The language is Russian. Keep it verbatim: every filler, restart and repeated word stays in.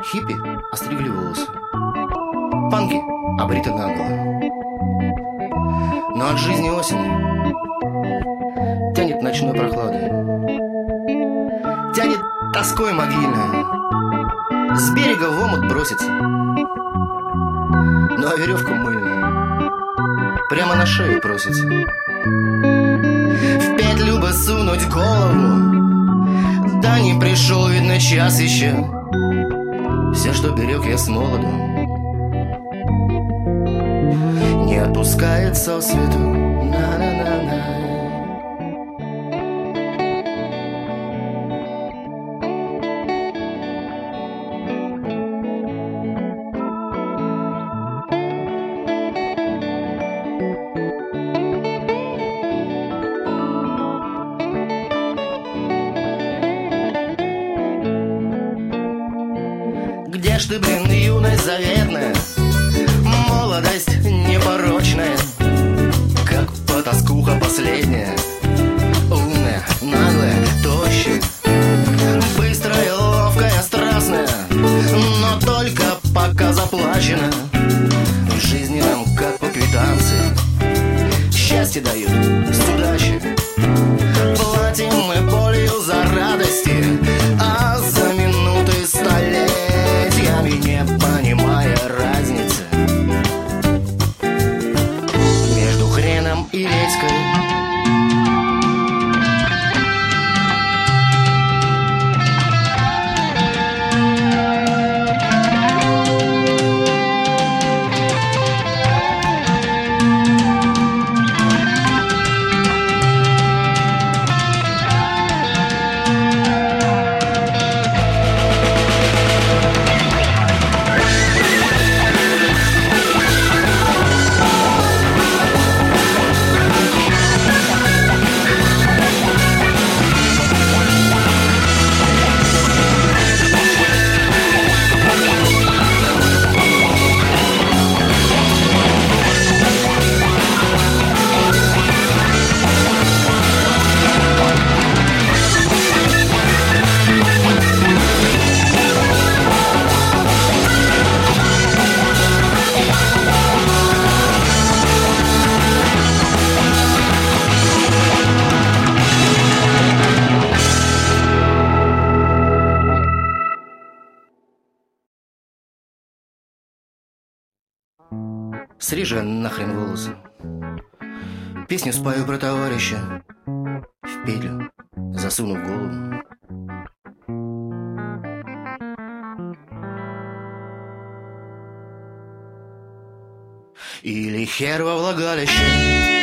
Хиппи остригли волосы, панки обриты наголо. Но от жизни осени тянет ночной прохладой, тянет тоской могильной. С берега в омут бросится, ну а веревка мыльная прямо на шею просится. В петлю бы сунуть голову, да не пришел, видно, час еще. Все, что берег я с молоду, не отпускает со свету. На-на-на-на. Где ж ты, блин, юность заветная, молодость непорочная, как потаскуха последняя, умная, наглая, тощая, быстрая, ловкая, страстная, но только пока заплачено. В жизни нам как по квитанции счастье дают с удачи. Платим мы болью за радости, а за минуты столетиями, не понимая разницы между хреном и редькой. Срежи нахрен волосы, песню спою про товарища, в петлю засунув голову. Или хер во влагалище.